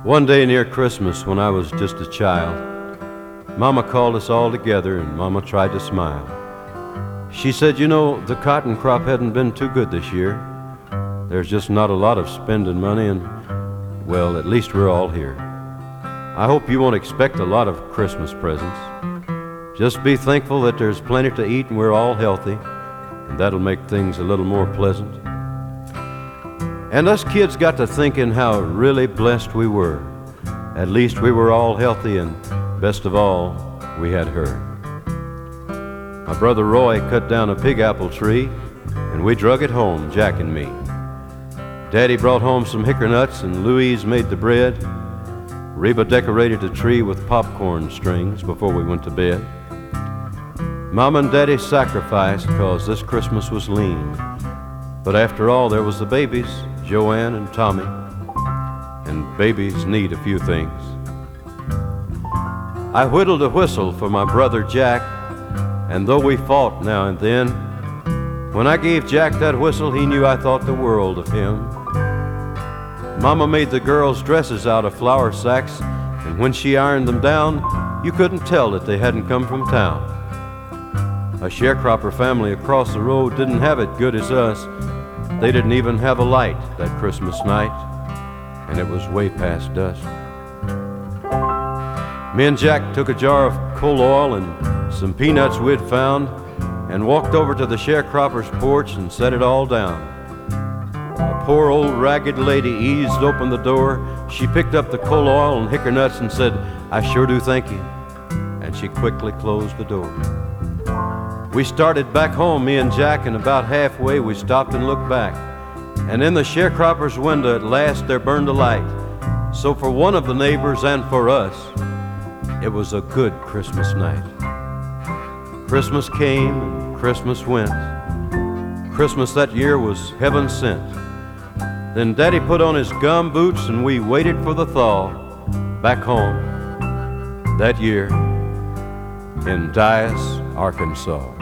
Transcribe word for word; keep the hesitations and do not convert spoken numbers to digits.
One day near Christmas when I was just a child, Mama called us all together and Mama tried to smile. She said, you know, the cotton crop hadn't been too good this year. There's just not a lot of spending money and, well, at least we're all here. I hope you won't expect a lot of Christmas presents. Just be thankful that there's plenty to eat and we're all healthy, and that'll make things a little more pleasant. And us kids got to thinking how really blessed we were. At least we were all healthy, and best of all, we had her. My brother Roy cut down a big apple tree, and we drug it home, Jack and me. Daddy brought home some hickory nuts, and Louise made the bread. Reba decorated the tree with popcorn strings before we went to bed. Mama and Daddy sacrificed because this Christmas was lean. But after all, there was the babies, Joanne and Tommy, and babies need a few things. I whittled a whistle for my brother Jack, and though we fought now and then, when I gave Jack that whistle, he knew I thought the world of him. Mama made the girls' dresses out of flour sacks, and when she ironed them down, you couldn't tell that they hadn't come from town. A sharecropper family across the road didn't have it good as us. They didn't even have a light that Christmas night, and it was way past dusk. Me and Jack took a jar of coal oil and some peanuts we'd found and walked over to the sharecropper's porch and set it all down. A poor old ragged lady eased open the door. She picked up the coal oil and hickory nuts and said, "I sure do thank you," and she quickly closed the door. We started back home, me and Jack, and about halfway we stopped and looked back. And in the sharecropper's window at last there burned a light. So for one of the neighbors and for us, it was a good Christmas night. Christmas came and Christmas went. Christmas that year was heaven sent. Then Daddy put on his gum boots and we waited for the thaw back home that year in Dyess, Arkansas.